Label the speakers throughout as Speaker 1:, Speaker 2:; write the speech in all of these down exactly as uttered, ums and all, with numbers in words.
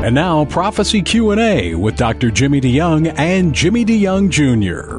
Speaker 1: And now, Prophecy Q and A with Doctor Jimmy DeYoung and Jimmy DeYoung Junior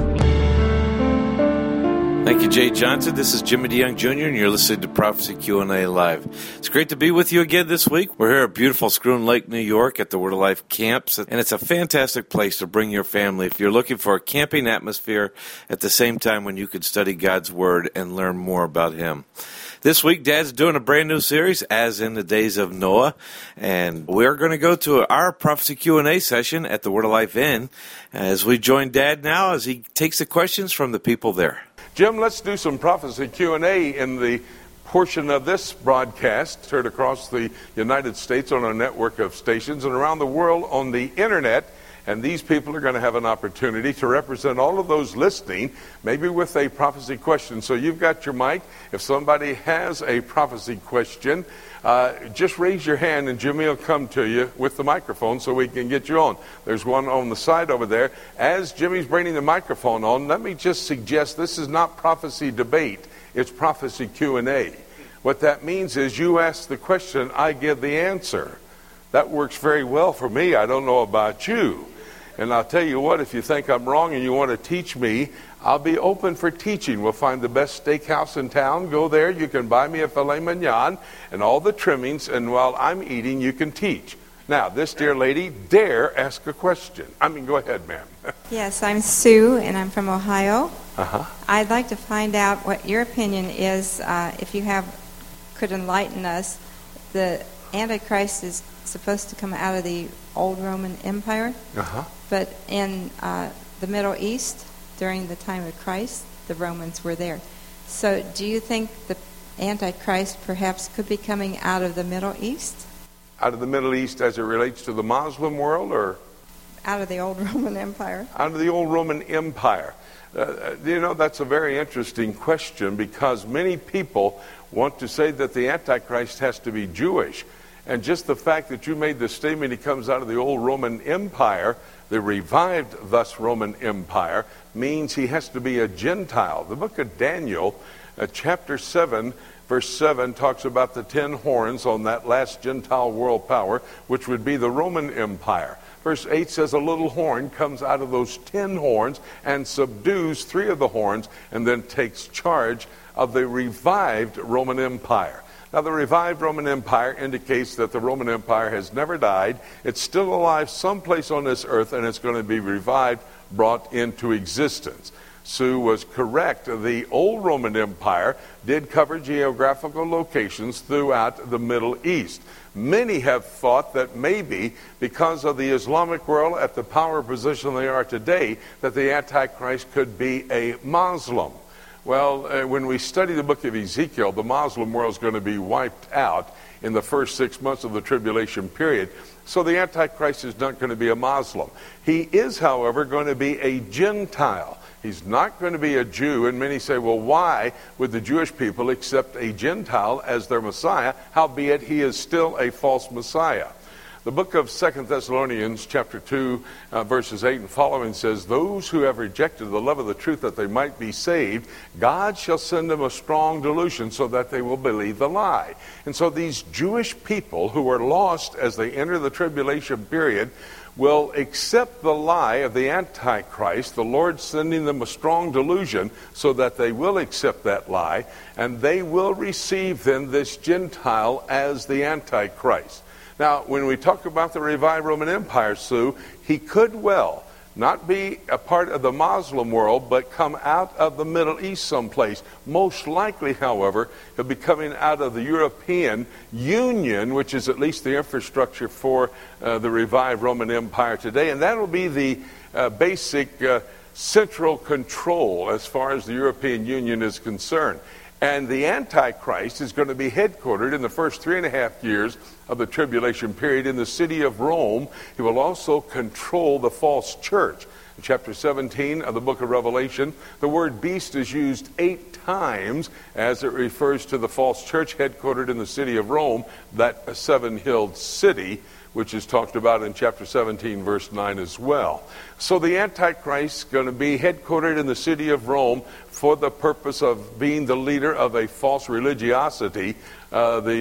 Speaker 2: Thank you, Jay Johnson. This is Jimmy DeYoung Junior, and you're listening to Prophecy Q and A Live. It's great to be with you again this week. We're here at beautiful Scroon Lake, New York at the Word of Life camps, and it's a fantastic place to bring your family if you're looking for a camping atmosphere at the same time when you could study God's Word and learn more about Him. This week, Dad's doing a brand new series, As in the Days of Noah, and we're going to go to our Prophecy Q and A session at the Word of Life Inn as we join Dad now as he takes the questions from the people there.
Speaker 3: Jim, let's do some Prophecy Q and A in the portion of this broadcast heard across the United States on a network of stations and around the world on the Internet. And these people are going to have an opportunity to represent all of those listening, maybe with a prophecy question. So you've got your mic. If somebody has a prophecy question, uh, just raise your hand and Jimmy will come to you with the microphone so we can get you on. There's one on the side over there. As Jimmy's bringing the microphone on, let me just suggest this is not prophecy debate. It's prophecy Q and A. What that means is you ask the question, I give the answer. That works very well for me. I don't know about you. And I'll tell you what, if you think I'm wrong and you want to teach me, I'll be open for teaching. We'll find the best steakhouse in town. Go there. You can buy me a filet mignon and all the trimmings. And while I'm eating, you can teach. Now, this dear lady, dare ask a question. I mean, go ahead, ma'am.
Speaker 4: Yes, I'm Sue, and I'm from Ohio.
Speaker 3: Uh-huh.
Speaker 4: I'd like to find out what your opinion is, uh, if you have, could enlighten us. The Antichrist is supposed to come out of the old Roman Empire.
Speaker 3: Uh-huh.
Speaker 4: But in uh, the Middle East, during the time of Christ, the Romans were there. So do you think the Antichrist perhaps could be coming out of the Middle East?
Speaker 3: Out of the Middle East as it relates to the Muslim world, or?
Speaker 4: Out of the old Roman Empire.
Speaker 3: Out of the old Roman Empire. Uh, you know, that's a very interesting question because many people want to say that the Antichrist has to be Jewish. And just the fact that you made the statement he comes out of the old Roman Empire, the revived thus Roman Empire, means he has to be a Gentile. The book of Daniel, uh, chapter seven, verse seven, talks about the ten horns on that last Gentile world power, which would be the Roman Empire. Verse eight says a little horn comes out of those ten horns and subdues three of the horns and then takes charge of the revived Roman Empire. Now, the revived Roman Empire indicates that the Roman Empire has never died. It's still alive someplace on this earth, and it's going to be revived, brought into existence. Sue was correct. The old Roman Empire did cover geographical locations throughout the Middle East. Many have thought that maybe because of the Islamic world at the power position they are today, that the Antichrist could be a Muslim. Well, uh, when we study the book of Ezekiel, the Muslim world is going to be wiped out in the first six months of the tribulation period. So the Antichrist is not going to be a Muslim. He is, however, going to be a Gentile. He's not going to be a Jew. And many say, well, why would the Jewish people accept a Gentile as their Messiah, howbeit he is still a false Messiah? The book of Second Thessalonians, chapter two, uh, verses eight and following says, those who have rejected the love of the truth that they might be saved, God shall send them a strong delusion so that they will believe the lie. And so these Jewish people who are lost as they enter the tribulation period will accept the lie of the Antichrist, the Lord sending them a strong delusion so that they will accept that lie, and they will receive then this Gentile as the Antichrist. Now, when we talk about the revived Roman Empire, Sue, he could well not be a part of the Muslim world, but come out of the Middle East someplace. Most likely, however, he'll be coming out of the European Union, which is at least the infrastructure for uh, the revived Roman Empire today. And that will be the uh, basic uh, central control as far as the European Union is concerned. And the Antichrist is going to be headquartered in the first three and a half years of the tribulation period in the city of Rome. He will also control the false church. In chapter seventeen of the book of Revelation, the word beast is used eight times as it refers to the false church headquartered in the city of Rome, that seven-hilled city, which is talked about in chapter seventeen, verse nine as well. So the Antichrist is going to be headquartered in the city of Rome for the purpose of being the leader of a false religiosity. Uh, the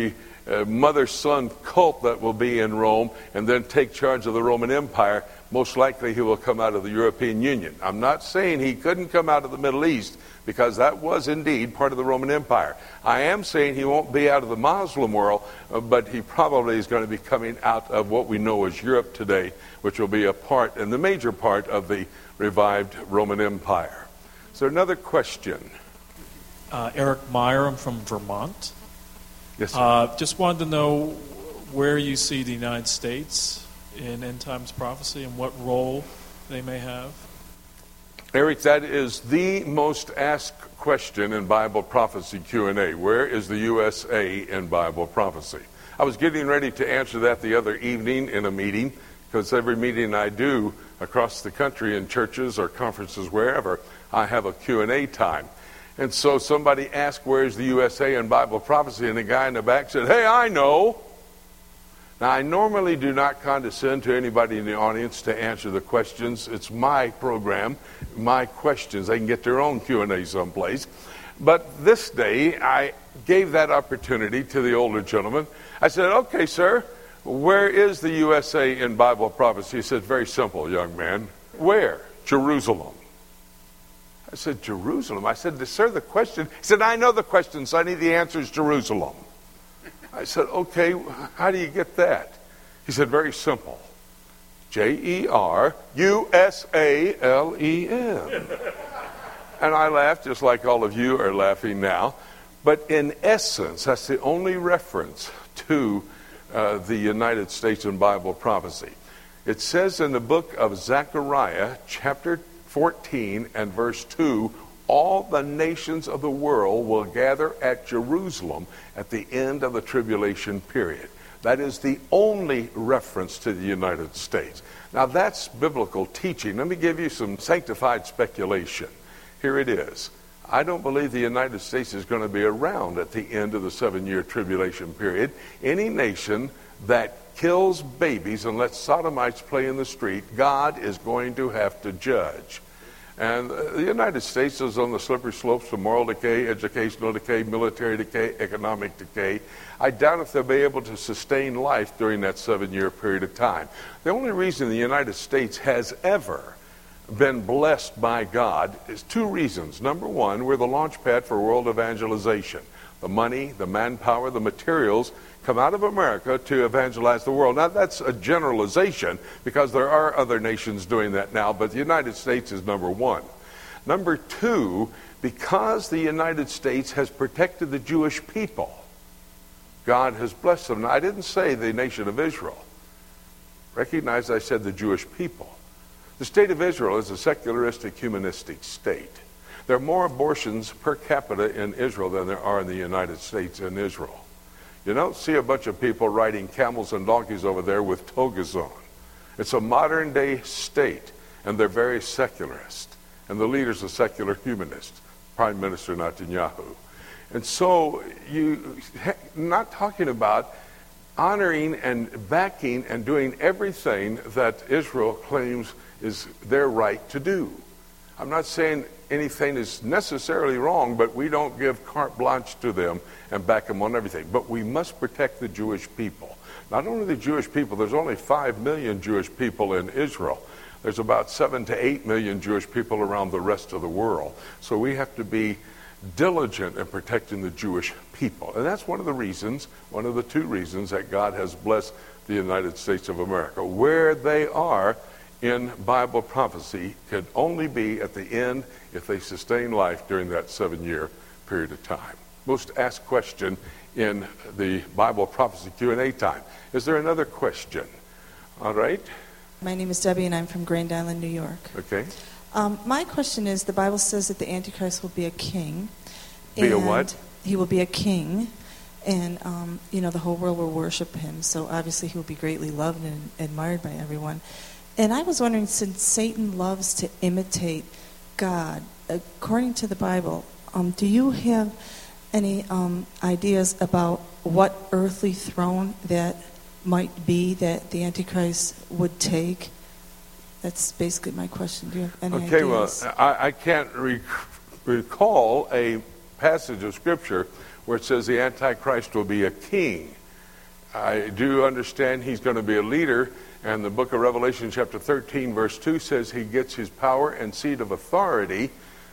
Speaker 3: uh, mother-son cult that will be in Rome and then take charge of the Roman Empire, most likely he will come out of the European Union. I'm not saying he couldn't come out of the Middle East, because that was indeed part of the Roman Empire. I am saying he won't be out of the Muslim world, uh, but he probably is going to be coming out of what we know as Europe today, which will be a part, and the major part, of the revived Roman Empire. Is there another question?
Speaker 5: Uh, Eric Meyer, I'm from Vermont.
Speaker 3: Yes, sir.
Speaker 5: Uh, just wanted to know where you see the United States in end times prophecy and what role they may have.
Speaker 3: Eric, that is the most asked question in Bible Prophecy Q and A. Where is the U S A in Bible prophecy? I was getting ready to answer that the other evening in a meeting, because every meeting I do across the country in churches or conferences, wherever, I have a Q and A time. And so somebody asked, where's the U S A in Bible prophecy? And the guy in the back said, hey, I know. Now, I normally do not condescend to anybody in the audience to answer the questions. It's my program, my questions. They can get their own Q and A someplace. But this day, I gave that opportunity to the older gentleman. I said, okay, sir, where is the U S A in Bible prophecy? He said, very simple, young man. Where? Jerusalem. I said, Jerusalem? I said, sir, the question. He said, I know the question, Sonny. The answer is Jerusalem. I said, okay, how do you get that? He said, very simple. J E R U S A L E N. And I laughed just like all of you are laughing now. But in essence, that's the only reference to uh, the United States in Bible prophecy. It says in the book of Zechariah, chapter fourteen and verse two, all the nations of the world will gather at Jerusalem at the end of the tribulation period. That is the only reference to the United States. Now that's biblical teaching. Let me give you some sanctified speculation. Here it is. I don't believe the United States is going to be around at the end of the seven-year tribulation period. Any nation that kills babies and lets sodomites play in the street, God is going to have to judge. And the United States is on the slippery slopes of moral decay, educational decay, military decay, economic decay. I doubt if they'll be able to sustain life during that seven-year period of time. The only reason the United States has ever been blessed by God is two reasons. Number one, we're the launch pad for world evangelization. The money, the manpower, the materials come out of America to evangelize the world. Now, that's a generalization, because there are other nations doing that now, but the United States is number one. Number two, because the United States has protected the Jewish people, God has blessed them. Now, I didn't say the nation of Israel. Recognize I said the Jewish people. The state of Israel is a secularistic, humanistic state. There are more abortions per capita in Israel than there are in the United States and Israel. You don't see a bunch of people riding camels and donkeys over there with togas on. It's a modern day state, and they're very secularist. And the leader's a secular humanist, Prime Minister Netanyahu. And so you not talking about honoring and backing and doing everything that Israel claims is their right to do. I'm not saying anything is necessarily wrong, but we don't give carte blanche to them and back them on everything. But we must protect the Jewish people. Not only the Jewish people, there's only five million Jewish people in Israel. There's about seven to eight million Jewish people around the rest of the world. So we have to be diligent in protecting the Jewish people. And that's one of the reasons, one of the two reasons that God has blessed the United States of America. Where they are in Bible prophecy could only be at the end if they sustain life during that seven-year period of time. Most asked question in the Bible prophecy Q and A time. Is there another question? All right.
Speaker 6: My name is Debbie, and I'm from Grand Island, New York.
Speaker 3: Okay.
Speaker 6: Um, my question is, the Bible says that the Antichrist will be a king.
Speaker 3: Be a
Speaker 6: and
Speaker 3: what?
Speaker 6: He will be a king, and, um, you know, the whole world will worship him, so obviously he will be greatly loved and admired by everyone. And I was wondering, since Satan loves to imitate God, according to the Bible, um, do you have any um, ideas about what earthly throne that might be that the Antichrist would take? That's basically my question. Do you have any
Speaker 3: okay,
Speaker 6: ideas?
Speaker 3: well, I, I can't rec- recall a passage of Scripture where it says the Antichrist will be a king. I do understand he's going to be a leader, and the book of Revelation chapter thirteen verse two says he gets his power and seat of authority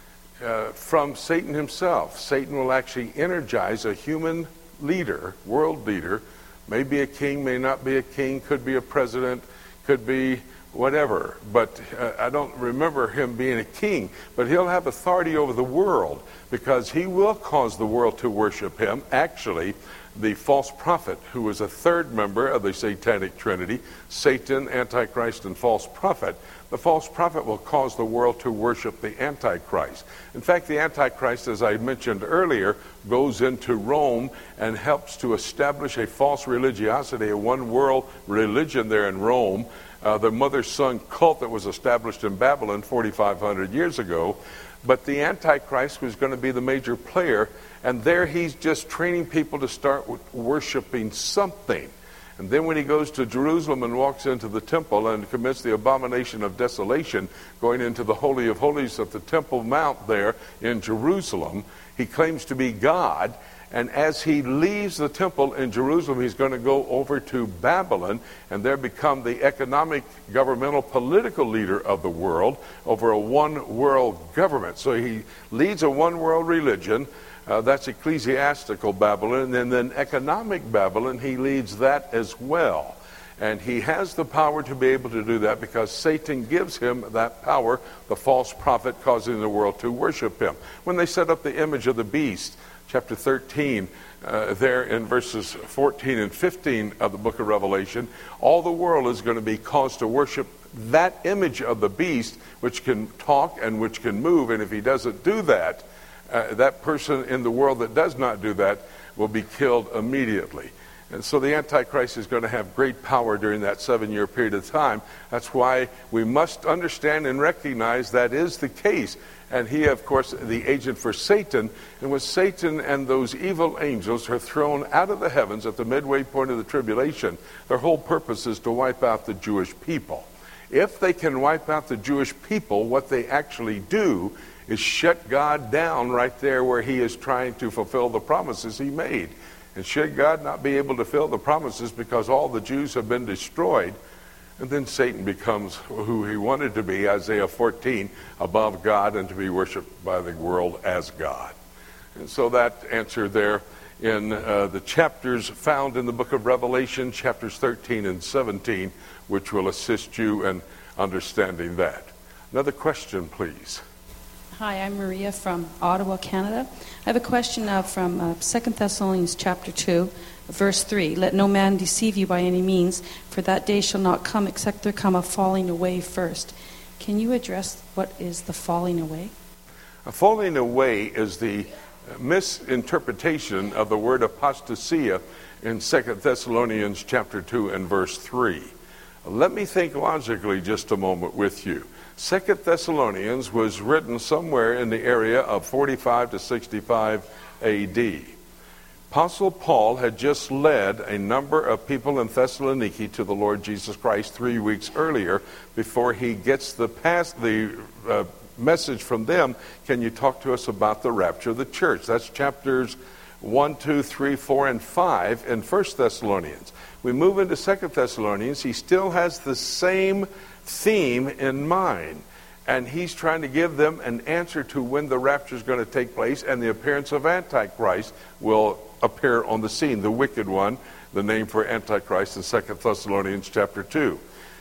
Speaker 3: uh, from Satan himself. Satan will actually energize a human leader, world leader, maybe a king, may not be a king, could be a president, could be whatever, but uh, I don't remember him being a king, but he'll have authority over the world because he will cause the world to worship him. Actually, the false prophet, who was a third member of the satanic trinity, Satan, Antichrist, and false prophet, the false prophet will cause the world to worship the Antichrist. In fact, the Antichrist, as I mentioned earlier, goes into Rome and helps to establish a false religiosity, a one-world religion there in Rome, uh, the mother-son cult that was established in Babylon forty-five hundred years ago. But the Antichrist was going to be the major player, and there he's just training people to start worshiping something. And then when he goes to Jerusalem and walks into the temple and commits the abomination of desolation, going into the Holy of Holies of the Temple Mount there in Jerusalem, he claims to be God. And as he leaves the temple in Jerusalem, he's going to go over to Babylon and there become the economic, governmental, political leader of the world over a one-world government. So he leads a one-world religion. Uh, that's ecclesiastical Babylon. And then economic Babylon, he leads that as well. And he has the power to be able to do that because Satan gives him that power, the false prophet causing the world to worship him. When they set up the image of the beast, chapter thirteen, uh, there in verses fourteen and fifteen of the book of Revelation, all the world is going to be caused to worship that image of the beast, which can talk and which can move. And if he doesn't do that, uh, that person in the world that does not do that will be killed immediately. And so the Antichrist is going to have great power during that seven-year period of time. That's why we must understand and recognize that is the case. And he, of course, the agent for Satan. And when Satan and those evil angels are thrown out of the heavens at the midway point of the tribulation, their whole purpose is to wipe out the Jewish people. If they can wipe out the Jewish people, what they actually do is shut God down right there where he is trying to fulfill the promises he made. And should God not be able to fulfill the promises because all the Jews have been destroyed, and then Satan becomes who he wanted to be, Isaiah fourteen, above God and to be worshipped by the world as God. And so that answer there in uh, the chapters found in the book of Revelation, chapters thirteen and seventeen, which will assist you in understanding that. Another question, please.
Speaker 7: Hi, I'm Maria from Ottawa, Canada. I have a question uh, from uh, Second Thessalonians chapter two, verse three. Let no man deceive you by any means, for that day shall not come except there come a falling away first. Can you address what is the falling away?
Speaker 3: A falling away is the misinterpretation of the word apostasia in Second Thessalonians chapter two and verse three. Let me think logically just a moment with you. Second Thessalonians was written somewhere in the area of forty-five to sixty-five A D. Apostle Paul had just led a number of people in Thessaloniki to the Lord Jesus Christ three weeks earlier before he gets the past the uh, message from them. Can you talk to us about the rapture of the church? That's chapters one, two, three, four, and five in First Thessalonians. We move into Second Thessalonians. He still has the same theme in mind, and he's trying to give them an answer to when the rapture is going to take place and the appearance of Antichrist will appear on the scene, the wicked one, the name for Antichrist in Second Thessalonians chapter two.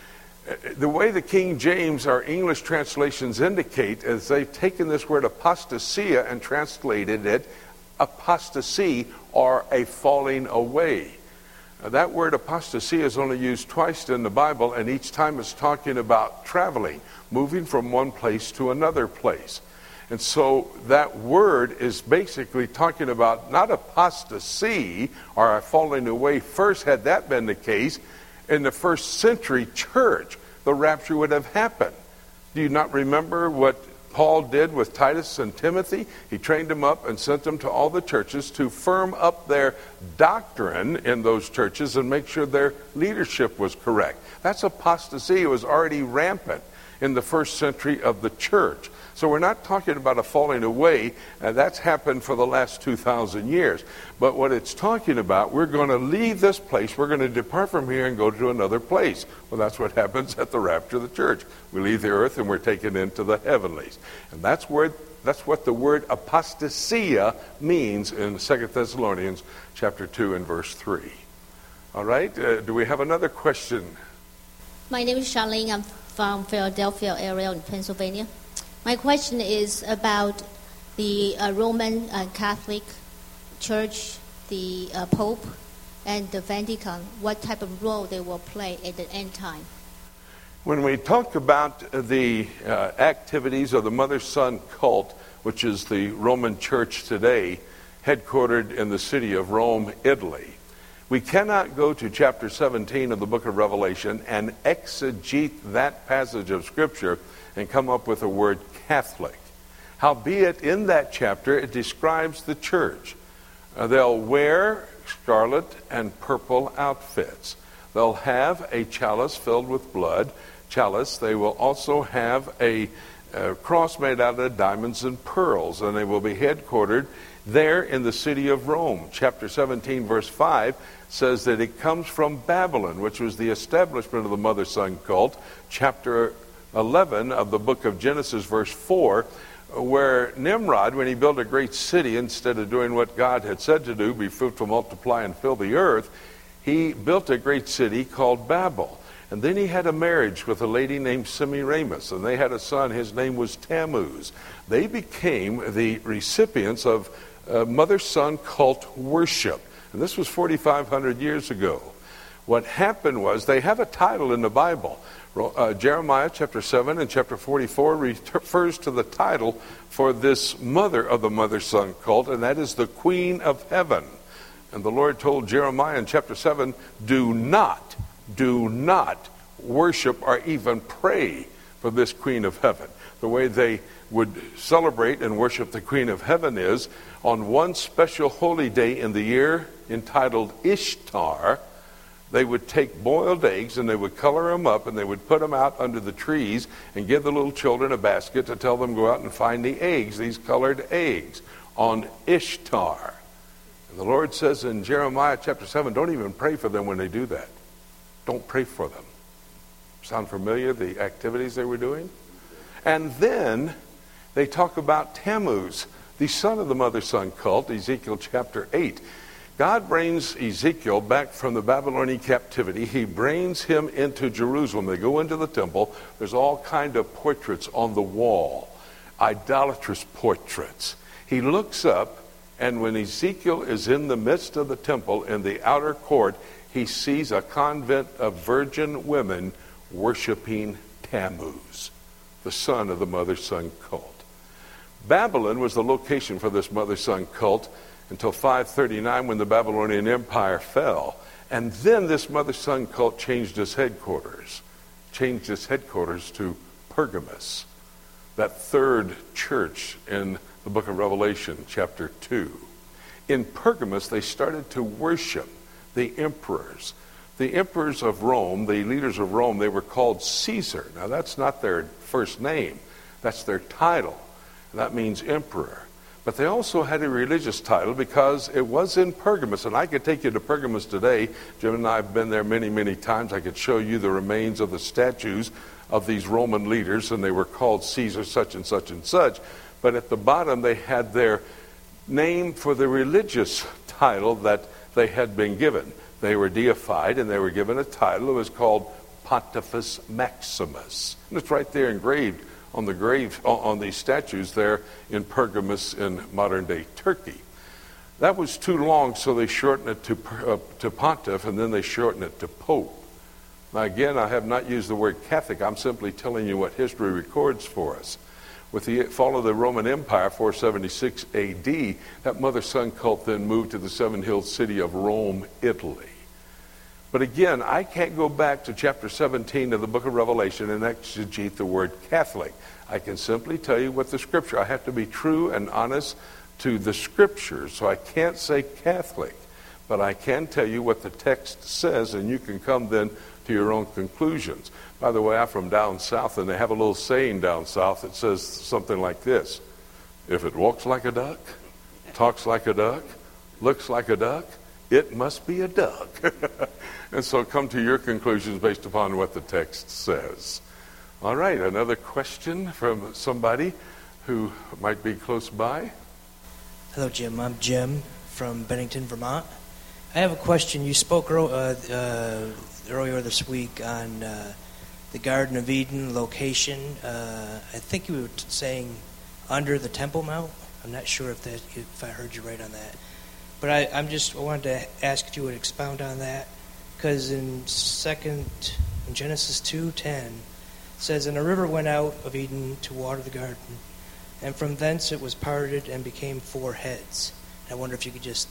Speaker 3: The way the King James, our English translations indicate, is they've taken this word apostasia and translated it apostasy, or a falling away. That word apostasy is only used twice in the Bible, and each time it's talking about traveling, moving from one place to another place. And so that word is basically talking about not apostasy or falling away first. Had that been the case, in the first century church, the rapture would have happened. Do you not remember what Paul did with Titus and Timothy? He trained them up and sent them to all the churches to firm up their doctrine in those churches and make sure their leadership was correct. That's apostasy. It was already rampant. in the first century of the church. So we're not talking about a falling away, and that's happened for the last two thousand years. But what it's talking about, we're going to leave this place, we're going to depart from here and go to another place. Well, that's what happens at the rapture of the church. We leave the earth and we're taken into the heavenlies. And that's where that's what the word apostasia means in Second Thessalonians chapter two and verse three. All right, uh, do we have another question?
Speaker 8: My name is Charlene. I'm from Philadelphia area in Pennsylvania. My question is about the uh, Roman uh, Catholic Church, the uh, Pope, and the Vatican. What type of role they will play at the end time?
Speaker 3: When we talk about the uh, activities of the mother-son cult, which is the Roman Church today, headquartered in the city of Rome, Italy, we cannot go to chapter seventeen of the book of Revelation and exegete that passage of Scripture and come up with the word Catholic. Howbeit, in that chapter, it describes the church. Uh, they'll wear scarlet and purple outfits. They'll have a chalice filled with blood. Chalice. They will also have a, a cross made out of diamonds and pearls, and they will be headquartered there in the city of Rome. Chapter seventeen, verse five says that it comes from Babylon, which was the establishment of the mother-son cult. Chapter eleven of the book of Genesis, verse four, where Nimrod, when he built a great city, instead of doing what God had said to do, be fruitful, multiply, and fill the earth, he built a great city called Babel. And then he had a marriage with a lady named Semiramis, and they had a son. His name was Tammuz. They became the recipients of uh, mother-son cult worship. And this was forty-five hundred years ago. What happened was, they have a title in the Bible. Uh, Jeremiah chapter seven and chapter forty-four refers to the title for this mother of the mother-son cult, and that is the Queen of Heaven. And the Lord told Jeremiah in chapter seven, do not, do not worship or even pray for this Queen of Heaven. The way they would celebrate and worship the Queen of Heaven is on one special holy day in the year entitled Ishtar. They would take boiled eggs and they would color them up and they would put them out under the trees and give the little children a basket to tell them go out and find the eggs, these colored eggs, on Ishtar. And the Lord says in Jeremiah chapter seven, don't even pray for them when they do that. Don't pray for them. Sound familiar, the activities they were doing? And then they talk about Tammuz, the son of the mother-son cult, Ezekiel chapter eight. God brings Ezekiel back from the Babylonian captivity. He brings him into Jerusalem. They go into the temple. There's all kind of portraits on the wall, idolatrous portraits. He looks up, and when Ezekiel is in the midst of the temple in the outer court, he sees a convent of virgin women worshiping Tammuz, the son of the mother-son cult. Babylon was the location for this mother-son cult until five thirty-nine, when the Babylonian Empire fell. And then this mother-son cult changed its headquarters, changed its headquarters to Pergamus, that third church in the book of Revelation, chapter two. In Pergamus, they started to worship the emperors. The emperors of Rome, the leaders of Rome, they were called Caesar. Now, that's not their first name. That's their title. That means emperor. But they also had a religious title because it was in Pergamus. And I could take you to Pergamus today. Jim and I have been there many, many times. I could show you the remains of the statues of these Roman leaders, and they were called Caesar such and such and such. But at the bottom, they had their name for the religious title that they had been given. They were deified, and they were given a title. It was called Pontifex Maximus. And it's right there engraved on the grave, on these statues there in Pergamus in modern-day Turkey. That was too long, so they shortened it to, uh, to Pontiff, and then they shortened it to Pope. Now, again, I have not used the word Catholic. I'm simply telling you what history records for us. With the fall of the Roman Empire, four seventy-six A D, that mother-son cult then moved to the seven-hilled city of Rome, Italy. But again, I can't go back to chapter seventeen of the book of Revelation and exegete the word Catholic. I can simply tell you what the Scripture. I have to be true and honest to the Scriptures, so I can't say Catholic. But I can tell you what the text says, and you can come then to your own conclusions. By the way, I'm from down south, and they have a little saying down south that says something like this: if it walks like a duck, talks like a duck, looks like a duck, it must be a duck. And so come to your conclusions based upon what the text says. All right, another question from somebody who might be close by.
Speaker 9: Hello, Jim. I'm Jim from Bennington, Vermont. I have a question. You spoke uh, uh, earlier this week on uh, the Garden of Eden location. Uh, I think you were t- saying under the Temple Mount. I'm not sure if that if I heard you right on that. But I, I'm just I wanted to ask if you would expound on that, because in second in Genesis two ten it says, "And a river went out of Eden to water the garden, and from thence it was parted and became four heads." I wonder if you could just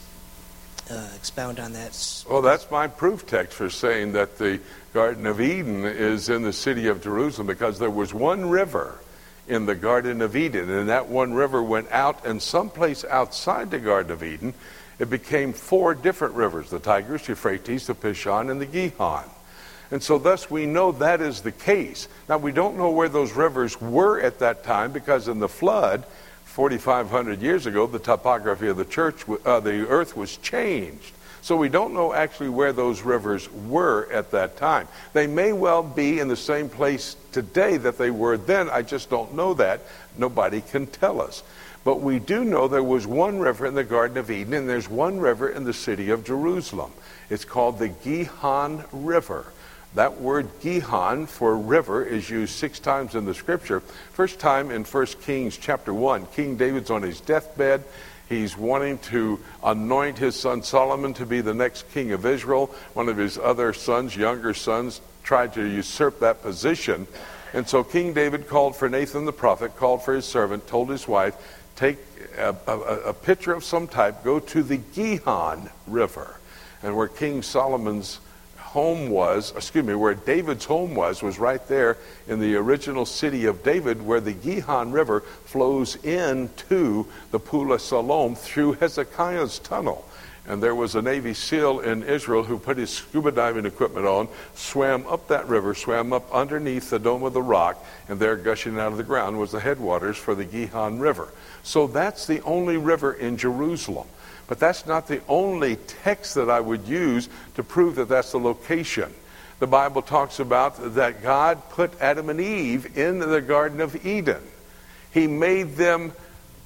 Speaker 9: uh, expound on that.
Speaker 3: Well, that's my proof text for saying that the Garden of Eden is in the city of Jerusalem, because there was one river in the Garden of Eden, and that one river went out, and someplace outside the Garden of Eden, it became four different rivers: the Tigris, Euphrates, the Pishon, and the Gihon. And so thus we know that is the case. Now, we don't know where those rivers were at that time, because in the flood, forty-five hundred years ago, the topography of the church, uh, the earth was changed. So we don't know actually where those rivers were at that time. They may well be in the same place today that they were then. I just don't know that. Nobody can tell us. But we do know there was one river in the Garden of Eden, and there's one river in the city of Jerusalem. It's called the Gihon River. That word Gihon for river is used six times in the scripture. First time in First Kings chapter one. King David's on his deathbed. He's wanting to anoint his son Solomon to be the next king of Israel. One of his other sons, younger sons, tried to usurp that position. And so King David called for Nathan the prophet, called for his servant, told his wife, take a, a, a pitcher of some type, go to the Gihon River. And where King Solomon's home was, excuse me, where David's home was, was right there in the original city of David, where the Gihon River flows into the Pool of Siloam through Hezekiah's tunnel. And there was a Navy SEAL in Israel who put his scuba diving equipment on, swam up that river, swam up underneath the dome of the rock, and there gushing out of the ground was the headwaters for the Gihon River. So that's the only river in Jerusalem. But that's not the only text that I would use to prove that that's the location. The Bible talks about that God put Adam and Eve in the Garden of Eden. He made them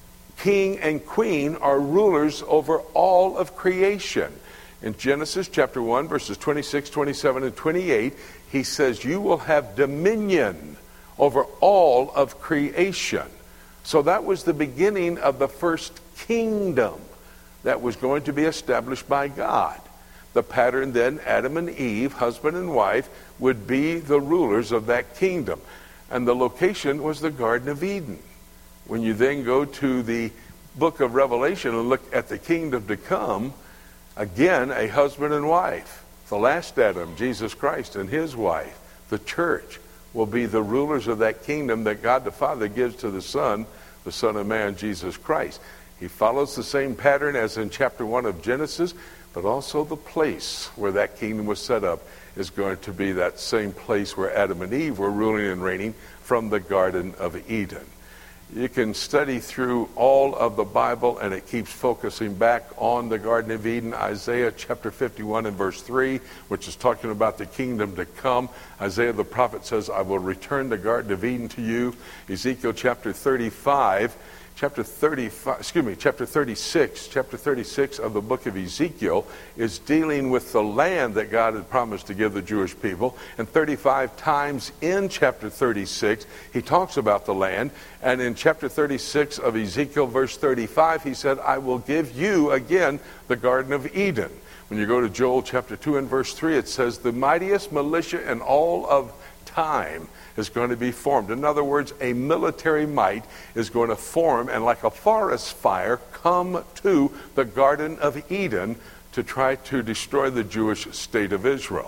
Speaker 3: king and queen, or rulers over all of creation. In Genesis chapter one, verses twenty-six, twenty-seven, and twenty-eight, he says, you will have dominion over all of creation. So that was the beginning of the first kingdom that was going to be established by God. The pattern then, Adam and Eve, husband and wife, would be the rulers of that kingdom. And the location was the Garden of Eden. When you then go to the book of Revelation and look at the kingdom to come, again, a husband and wife. The last Adam, Jesus Christ, and his wife, the church, will be the rulers of that kingdom that God the Father gives to the Son, the Son of Man, Jesus Christ. He follows the same pattern as in chapter one of Genesis, but also the place where that kingdom was set up is going to be that same place where Adam and Eve were ruling and reigning from the Garden of Eden. You can study through all of the Bible, and it keeps focusing back on the Garden of Eden. Isaiah chapter fifty-one and verse three, which is talking about the kingdom to come. Isaiah the prophet says, I will return the Garden of Eden to you. Ezekiel chapter thirty-five, chapter thirty-five, excuse me, chapter thirty-six, chapter thirty-six of the book of Ezekiel is dealing with the land that God had promised to give the Jewish people. And thirty-five times in chapter thirty-six, he talks about the land. And in chapter thirty-six of Ezekiel, verse thirty-five, he said, I will give you again the Garden of Eden. When you go to Joel chapter two and verse three, it says, the mightiest militia in all of time is going to be formed. In other words, a military might is going to form and like a forest fire come to the Garden of Eden to try to destroy the Jewish state of Israel.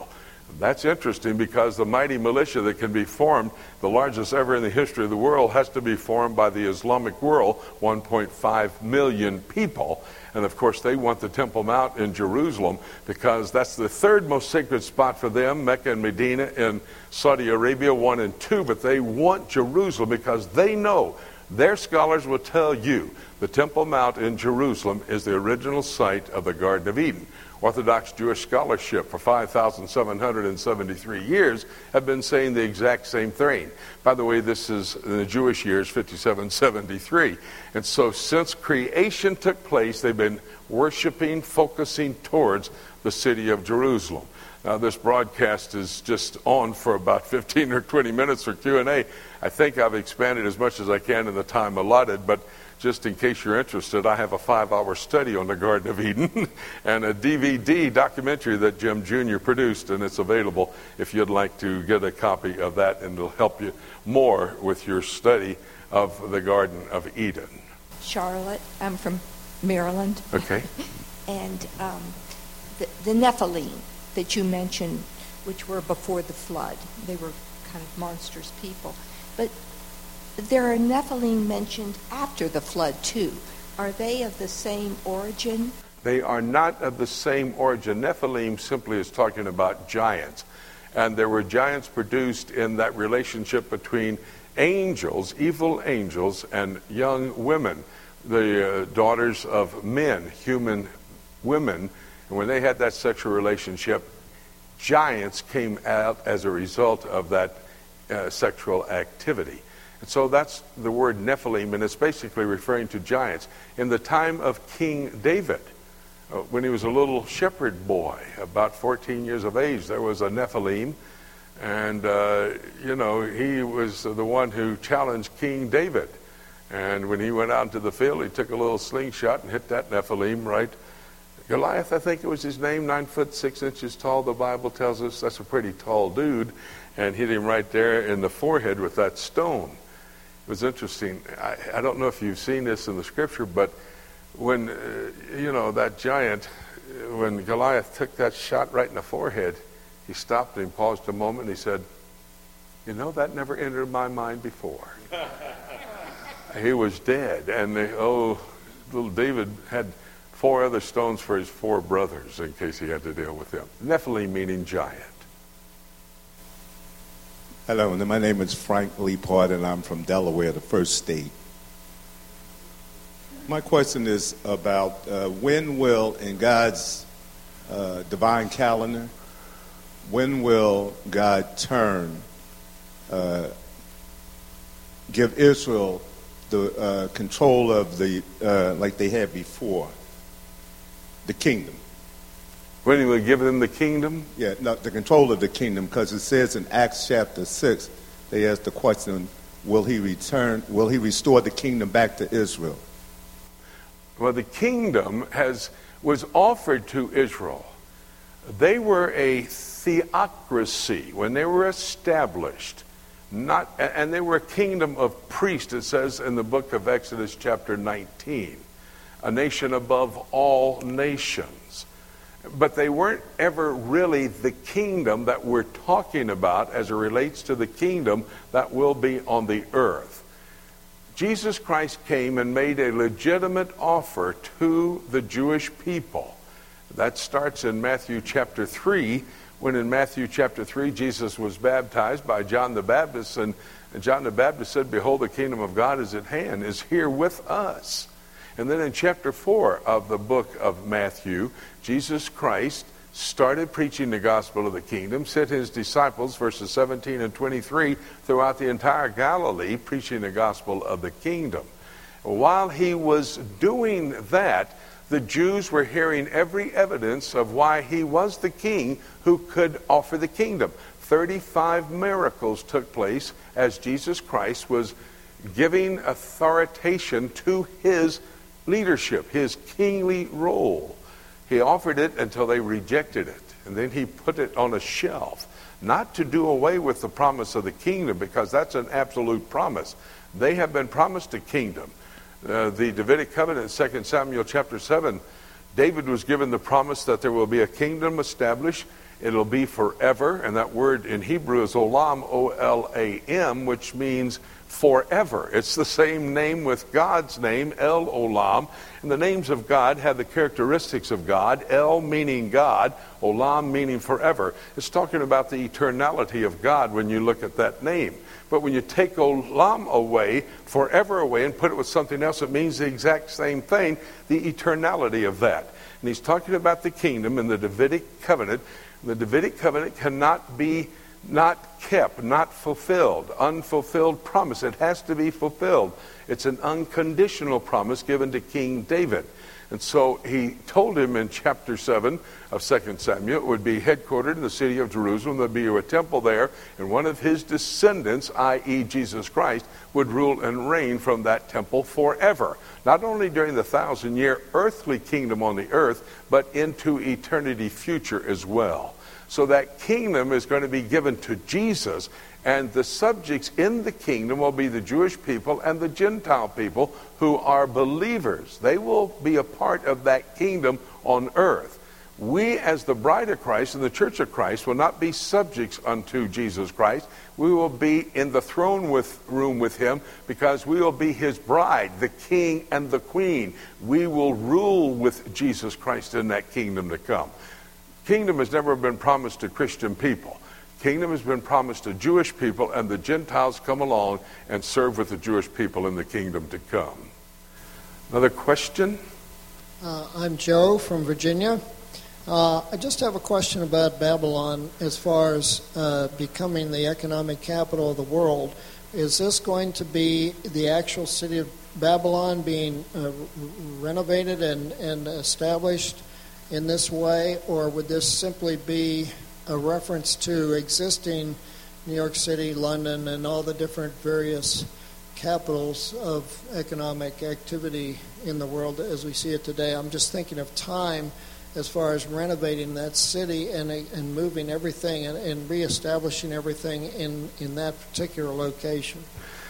Speaker 3: That's interesting because the mighty militia that can be formed, the largest ever in the history of the world, has to be formed by the Islamic world, one point five million people. And of course they want the Temple Mount in Jerusalem because that's the third most sacred spot for them. Mecca and Medina in Saudi Arabia, one and two. But they want Jerusalem because they know, their scholars will tell you, the Temple Mount in Jerusalem is the original site of the Garden of Eden. Orthodox Jewish scholarship for five thousand seven hundred seventy-three years have been saying the exact same thing. By the way, this is in the Jewish years, fifty-seven seventy-three. And so since creation took place, they've been worshiping, focusing towards the city of Jerusalem. Now, this broadcast is just on for about fifteen or twenty minutes for Q and A. I think I've expanded as much as I can in the time allotted, but just in case you're interested, I have a five-hour study on the Garden of Eden and a D V D documentary that Jim Junior produced, and it's available if you'd like to get a copy of that, and it'll help you more with your study of the Garden of Eden.
Speaker 10: Charlotte, I'm from Maryland.
Speaker 3: Okay.
Speaker 10: And um, the, the Nephilim that you mentioned, which were before the flood, they were kind of monstrous people. But there are Nephilim mentioned after the flood, too. Are they of the same origin?
Speaker 3: They are not of the same origin. Nephilim simply is talking about giants. And there were giants produced in that relationship between angels, evil angels, and young women, the uh, daughters of men, human women. And when they had that sexual relationship, giants came out as a result of that uh, sexual activity. And so that's the word Nephilim, and it's basically referring to giants. In the time of King David, uh, when he was a little shepherd boy, about fourteen years of age, there was a Nephilim. And, uh, you know, he was the one who challenged King David. And when he went out into the field, he took a little slingshot and hit that Nephilim right. Goliath, I think it was his name, nine foot six inches tall, the Bible tells us. That's a pretty tall dude. And hit him right there in the forehead with that stone. It was interesting. I, I don't know if you've seen this in the scripture, but when, uh, you know, that giant, when Goliath took that shot right in the forehead, he stopped and he paused a moment and he said, you know, that never entered my mind before. He was dead. And, the, oh, little David had four other stones for his four brothers in case he had to deal with them. Nephilim meaning giant.
Speaker 11: Hello, and my name is Frank Leapart, and I'm from Delaware, the first state. My question is about uh, when will, in God's uh, divine calendar, when will God turn, uh, give Israel the uh, control of the, uh, like they had before, the kingdom?
Speaker 3: When he will give them the kingdom?
Speaker 11: Yeah, no, the control of the kingdom, because it says in Acts chapter six, they asked the question, will he return, will he restore the kingdom back to Israel?
Speaker 3: Well, the kingdom has was offered to Israel. They were a theocracy when they were established. Not, and they were a kingdom of priests, it says in the book of Exodus chapter nineteen. A nation above all nations. But they weren't ever really the kingdom that we're talking about as it relates to the kingdom that will be on the earth. Jesus Christ came and made a legitimate offer to the Jewish people. That starts in Matthew chapter three, when in Matthew chapter three, Jesus was baptized by John the Baptist, and John the Baptist said, behold, the kingdom of God is at hand, is here with us. And then in chapter four of the book of Matthew, Jesus Christ started preaching the gospel of the kingdom, sent his disciples, verses seventeen and twenty-three, throughout the entire Galilee, preaching the gospel of the kingdom. While he was doing that, the Jews were hearing every evidence of why he was the king who could offer the kingdom. thirty-five miracles took place as Jesus Christ was giving authoritation to his leadership, his kingly role. He offered it until they rejected it, and then he put it on a shelf, not to do away with the promise of the kingdom, because that's an absolute promise. They have been promised a kingdom. Uh, the Davidic covenant, Second Samuel chapter seven, David was given the promise that there will be a kingdom established, It'll be forever, and that word in Hebrew is olam, O L A M, which means forever. It's the same name with God's name, El Olam, and the names of God have the characteristics of God, El meaning God, Olam meaning forever. It's talking about the eternality of God when you look at that name. But when you take Olam away, forever away, and put it with something else, it means the exact same thing, the eternality of that. And he's talking about the kingdom in the Davidic covenant. The Davidic covenant cannot be not kept, not fulfilled, unfulfilled promise. It has to be fulfilled. It's an unconditional promise given to King David. And so he told him in chapter seven of Second Samuel, it would be headquartered in the city of Jerusalem. There'd be a temple there, and one of his descendants, that is. Jesus Christ, would rule and reign from that temple forever. Not only during the thousand-year earthly kingdom on the earth, but into eternity future as well. So that kingdom is going to be given to Jesus, and the subjects in the kingdom will be the Jewish people and the Gentile people who are believers. They will be a part of that kingdom on earth. We, as the bride of Christ and the church of Christ, will not be subjects unto Jesus Christ. We will be in the throne with, room with him, because we will be his bride, the king and the queen. We will rule with Jesus Christ in that kingdom to come. Kingdom has never been promised to Christian people. Kingdom has been promised to Jewish people, and the Gentiles come along and serve with the Jewish people in the kingdom to come. Another question?
Speaker 12: Uh, I'm Joe from Virginia. Uh, I just have a question about Babylon as far as uh, becoming the economic capital of the world. Is this going to be the actual city of Babylon being uh, renovated and, and established in this way, or would this simply be a reference to existing New York City, London, and all the different various capitals of economic activity in the world as we see it today? I'm just thinking of time as far as renovating that city and and moving everything and, and reestablishing everything in, in that particular location.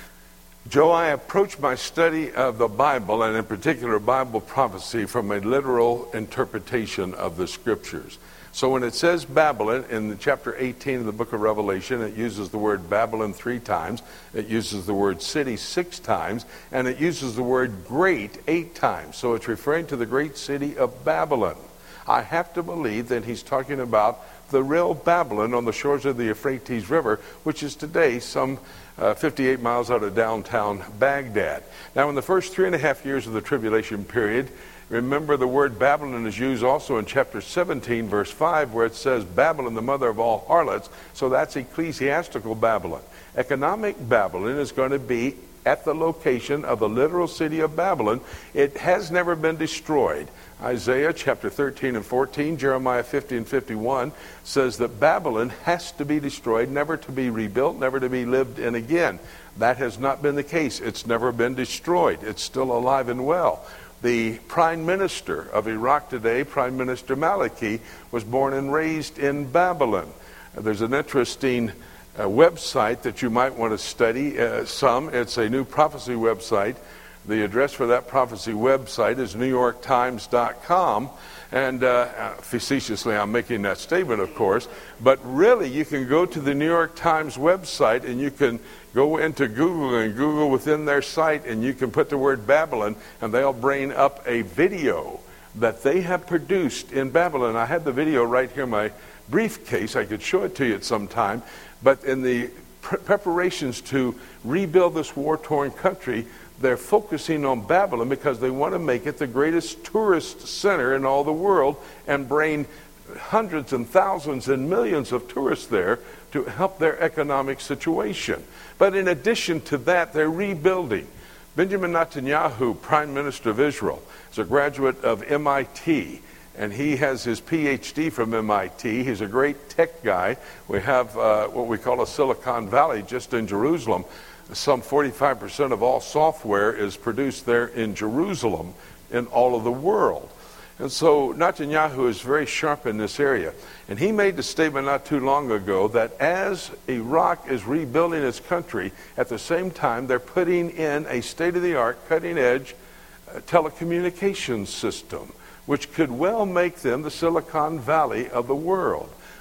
Speaker 3: Joe, I approach my study of the Bible, and in particular Bible prophecy, from a literal interpretation of the Scriptures. So when it says Babylon in the chapter eighteen of the book of Revelation, it uses the word Babylon three times, it uses the word city six times, and it uses the word great eight times. So it's referring to the great city of Babylon. I have to believe that he's talking about the real Babylon on the shores of the Euphrates River, which is today some uh, fifty-eight miles out of downtown Baghdad. Now, in the first three and a half years of the tribulation period, remember the word Babylon is used also in chapter seventeen, verse five, where it says Babylon, the mother of all harlots. So that's ecclesiastical Babylon. Economic Babylon is going to be at the location of the literal city of Babylon. It has never been destroyed. Isaiah chapter thirteen and fourteen, Jeremiah fifty and fifty-one says that Babylon has to be destroyed, never to be rebuilt, never to be lived in again. That has not been the case. It's never been destroyed. It's still alive and well. The prime minister of Iraq today, Prime Minister Maliki, was born and raised in Babylon. There's an interesting uh, website that you might want to study uh, some. It's a new prophecy website. The address for that prophecy website is new york times dot com. And uh, facetiously, I'm making that statement, of course. But really, you can go to the New York Times website, and you can go into Google and Google within their site, and you can put the word Babylon, and they'll bring up a video that they have produced in Babylon. I had the video right here in my briefcase. I could show it to you at some time. But in the pre- preparations to rebuild this war-torn country, they're focusing on Babylon because they want to make it the greatest tourist center in all the world and bring hundreds and thousands and millions of tourists there to help their economic situation. But in addition to that, they're rebuilding. Benjamin Netanyahu, Prime Minister of Israel, is a graduate of M I T, and he has his P H D from M I T. He's a great tech guy. We have uh, what we call a Silicon Valley just in Jerusalem. Some forty-five percent of all software is produced there in Jerusalem in all of the world. And so Netanyahu is very sharp in this area. And he made the statement not too long ago that as Iraq is rebuilding its country, at the same time they're putting in a state-of-the-art, cutting-edge uh, telecommunications system, which could well make them the Silicon Valley of the world.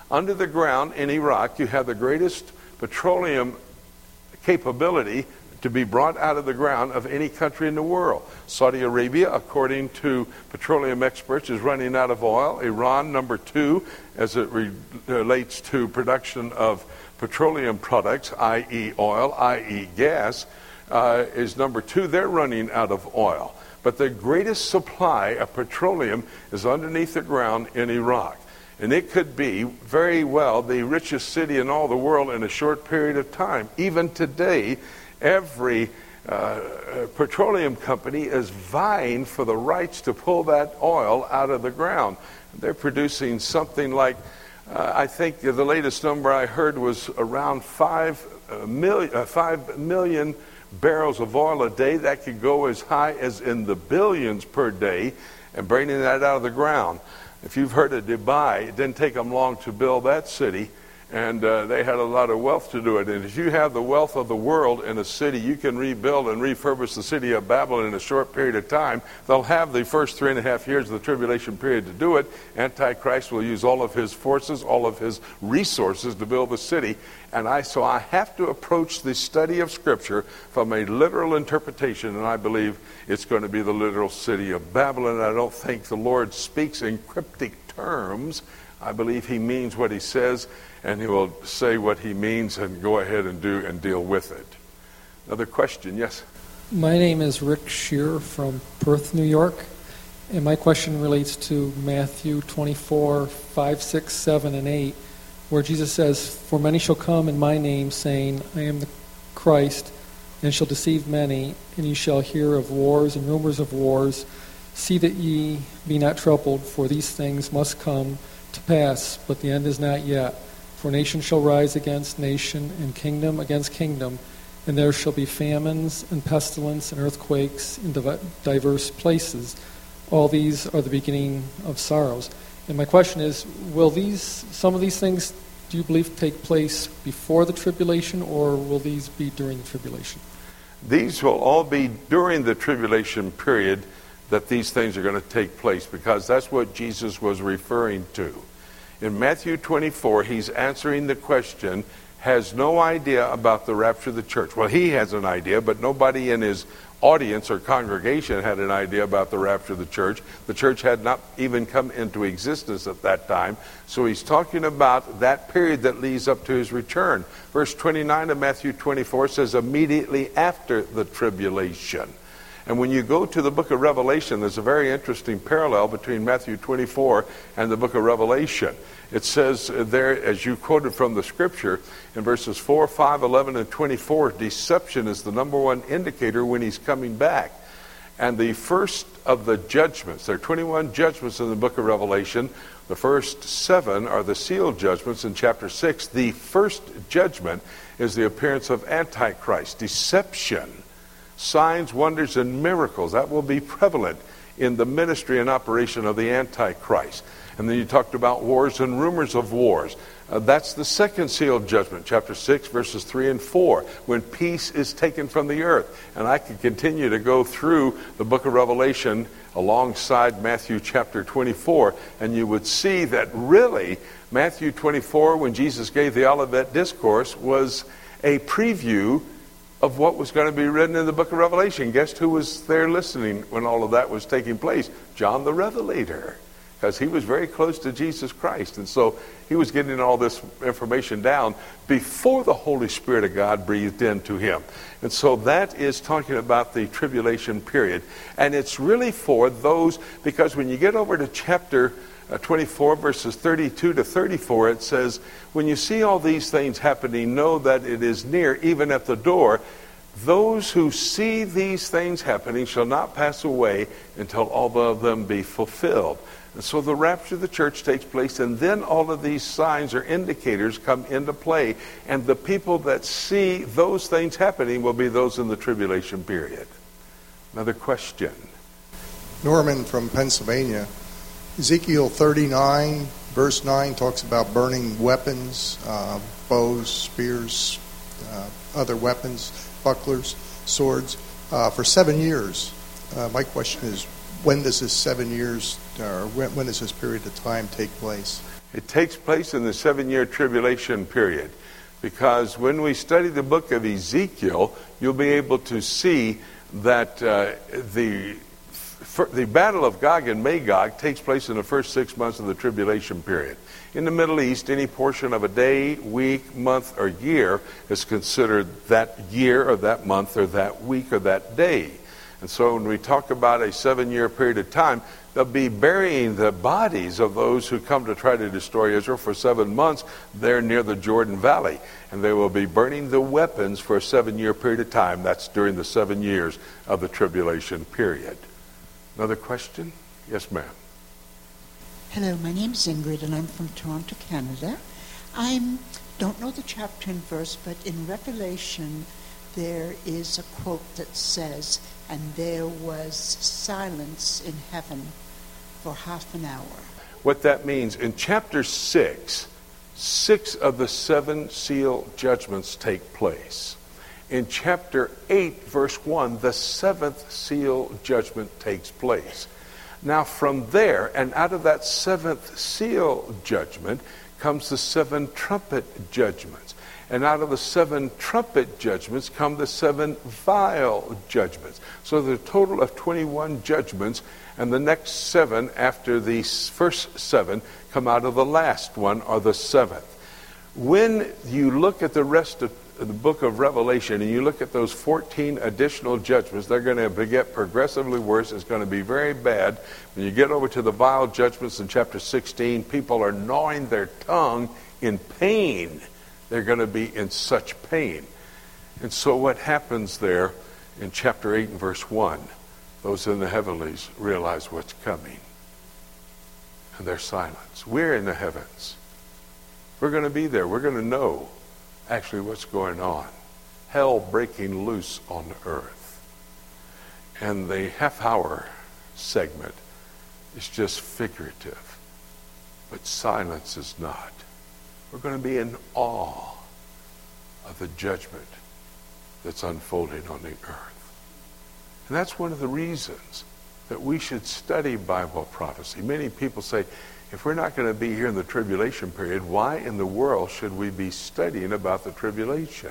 Speaker 3: Under the ground in Iraq, you have the greatest petroleum capability to be brought out of the ground of any country in the world. Saudi Arabia, according to petroleum experts, is running out of oil. Iran, number two, as it re- relates to production of petroleum products, that is oil, that is gas, uh, is number two. They're running out of oil. But the greatest supply of petroleum is underneath the ground in Iraq. And it could be very well the richest city in all the world in a short period of time. Even today, every uh, petroleum company is vying for the rights to pull that oil out of the ground. They're producing something like, uh, I think the latest number I heard was around five million, uh, five million barrels of oil a day. That could go as high as in the billions per day, and bringing that out of the ground. If you've heard of Dubai, it didn't take them long to build that city, and uh, they had a lot of wealth to do it. And if you have the wealth of the world in a city, you can rebuild and refurbish the city of Babylon in a short period of time. They'll have the first three and a half years of the tribulation period to do it. Antichrist will use all of his forces, all of his resources to build the city. And I so I have to approach the study of Scripture from a literal interpretation, and I believe it's going to be the literal city of Babylon. I don't think the Lord speaks in cryptic terms. I believe he means what he says, and he will say what he means and go ahead and do and deal with it. Another question, yes?
Speaker 13: My name is Rick Shear from Perth, New York, and my question relates to Matthew twenty-four, five, six, seven, and eight, where Jesus says, "For many shall come in my name, saying, I am the Christ, and shall deceive many, and ye shall hear of wars and rumors of wars. See that ye be not troubled, for these things must come to pass, but the end is not yet. For nation shall rise against nation, and kingdom against kingdom, and there shall be famines and pestilence and earthquakes in diverse places. All these are the beginning of sorrows." And my question is, will these, some of these things, do you believe, take place before the tribulation, or will these be during the tribulation?
Speaker 3: These will all be during the tribulation period that these things are going to take place, because that's what Jesus was referring to. In Matthew twenty-four, he's answering the question, has no idea about the rapture of the church. Well, he has an idea, but nobody in his audience or congregation had an idea about the rapture of the church. The church had not even come into existence at that time. So he's talking about that period that leads up to his return. Verse twenty-nine of Matthew twenty-four says, immediately after the tribulation. And when you go to the book of Revelation, there's a very interesting parallel between Matthew twenty-four and the book of Revelation. It says there, as you quoted from the scripture, in verses four, five, eleven, and twenty-four, deception is the number one indicator when he's coming back. And the first of the judgments, there are twenty-one judgments in the book of Revelation. The first seven are the sealed judgments in chapter six. The first judgment is the appearance of Antichrist, deception. Signs, wonders, and miracles, that will be prevalent in the ministry and operation of the Antichrist. And then you talked about wars and rumors of wars. Uh, that's the second sealed judgment, chapter six, verses three and four, when peace is taken from the earth. And I could continue to go through the book of Revelation alongside Matthew chapter twenty-four, and you would see that really Matthew twenty-four, when Jesus gave the Olivet Discourse, was a preview of what was going to be written in the book of Revelation. Guess who was there listening when all of that was taking place? John the Revelator, because he was very close to Jesus Christ. And so he was getting all this information down before the Holy Spirit of God breathed into him. And so that is talking about the tribulation period. And it's really for those, because when you get over to chapter Uh, twenty-four, verses thirty-two to thirty-four, it says, when you see all these things happening, know that it is near, even at the door. Those who see these things happening shall not pass away until all of them be fulfilled. And so the rapture of the church takes place, and then all of these signs or indicators come into play. And the people that see those things happening will be those in the tribulation period. Another question.
Speaker 14: Norman from Pennsylvania. Ezekiel thirty-nine, verse nine, talks about burning weapons, uh, bows, spears, uh, other weapons, bucklers, swords, uh, for seven years. Uh, my question is, when does this seven years, or when, when does this period of time take place?
Speaker 3: It takes place in the seven-year tribulation period, because when we study the book of Ezekiel, you'll be able to see that uh, the the battle of Gog and Magog takes place in the first six months of the tribulation period. In the Middle East, any portion of a day, week, month, or year is considered that year or that month or that week or that day. And so when we talk about a seven-year period of time, they'll be burying the bodies of those who come to try to destroy Israel for seven months there near the Jordan Valley. And they will be burning the weapons for a seven-year period of time. That's during the seven years of the tribulation period. Another question? Yes, ma'am.
Speaker 15: Hello, my name is Ingrid, and I'm from Toronto, Canada. I don't know the chapter and verse, but in Revelation, there is a quote that says, "And there was silence in heaven for half an hour."
Speaker 3: What that means, in chapter six, six of the seven seal judgments take place. In chapter eight, verse one, the seventh seal judgment takes place. Now from there, and out of that seventh seal judgment, comes the seven trumpet judgments. And out of the seven trumpet judgments come the seven vial judgments. So the total of twenty-one judgments, and the next seven after the first seven come out of the last one, or the seventh. When you look at the rest of the book of Revelation and you look at those fourteen additional judgments, they're going to get progressively worse. It's going to be very bad. When you get over to the vial judgments in chapter sixteen, people are gnawing their tongue in pain. They're going to be in such pain. And so what happens there in chapter eight and verse one, those in the heavenlies realize what's coming. And there's silence. We're in the heavens. We're going to be there. We're going to know actually what's going on. Hell breaking loose on earth. And the half-hour segment is just figurative. But silence is not. We're going to be in awe of the judgment that's unfolding on the earth. And that's one of the reasons that we should study Bible prophecy. Many people say, if we're not going to be here in the tribulation period, why in the world should we be studying about the tribulation?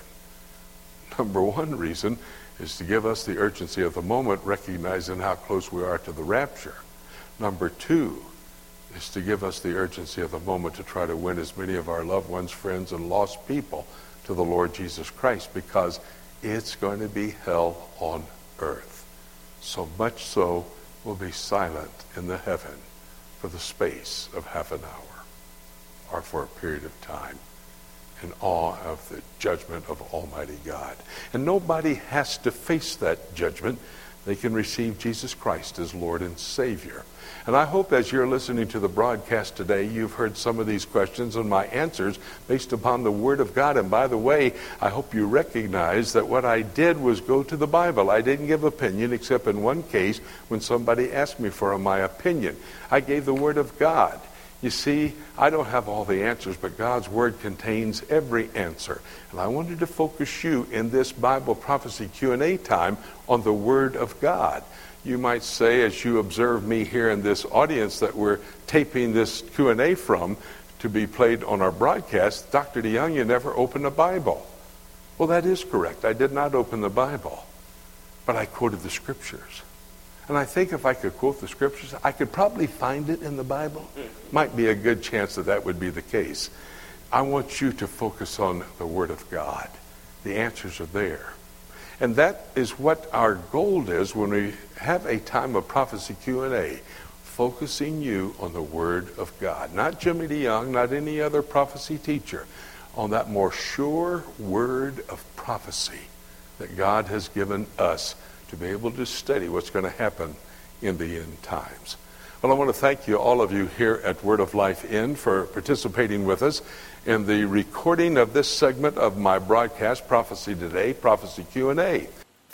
Speaker 3: Number one reason is to give us the urgency of the moment, recognizing how close we are to the rapture. Number two is to give us the urgency of the moment to try to win as many of our loved ones, friends, and lost people to the Lord Jesus Christ, because it's going to be hell on earth. So much so, we'll be silent in the heaven for the space of half an hour or for a period of time in awe of the judgment of Almighty God. And nobody has to face that judgment. They can receive Jesus Christ as Lord and Savior. And I hope as you're listening to the broadcast today, you've heard some of these questions and my answers based upon the Word of God. And by the way, I hope you recognize that what I did was go to the Bible. I didn't give opinion, except in one case when somebody asked me for my opinion. I gave the Word of God. You see, I don't have all the answers, but God's Word contains every answer. And I wanted to focus you in this Bible prophecy Q and A time on the Word of God. You might say, as you observe me here in this audience that we're taping this Q and A from to be played on our broadcast, Doctor DeYoung, you never opened a Bible. Well, that is correct. I did not open the Bible, but I quoted the Scriptures. And I think if I could quote the Scriptures, I could probably find it in the Bible. Might be a good chance that that would be the case. I want you to focus on the Word of God. The answers are there. And that is what our goal is when we have a time of prophecy Q and A, focusing you on the Word of God. Not Jimmy DeYoung, not any other prophecy teacher, on that more sure word of prophecy that God has given us to be able to study what's going to happen in the end times. Well, I want to thank you, all of you here at Word of Life Inn, for participating with us in the recording of this segment of my broadcast, Prophecy Today, Prophecy Q and A.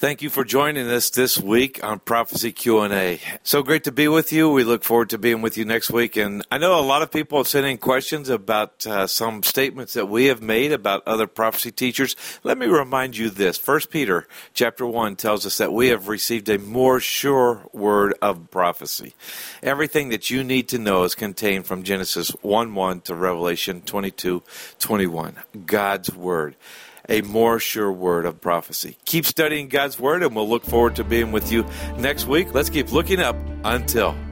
Speaker 2: Thank you for joining us this week on Prophecy Q and A. So great to be with you. We look forward to being with you next week. And I know a lot of people have sent in questions about uh, some statements that we have made about other prophecy teachers. Let me remind you this. First Peter chapter one tells us that we have received a more sure word of prophecy. Everything that you need to know is contained from Genesis one one to Revelation twenty-two twenty-one. God's word. A more sure word of prophecy. Keep studying God's word, and we'll look forward to being with you next week. Let's keep looking up until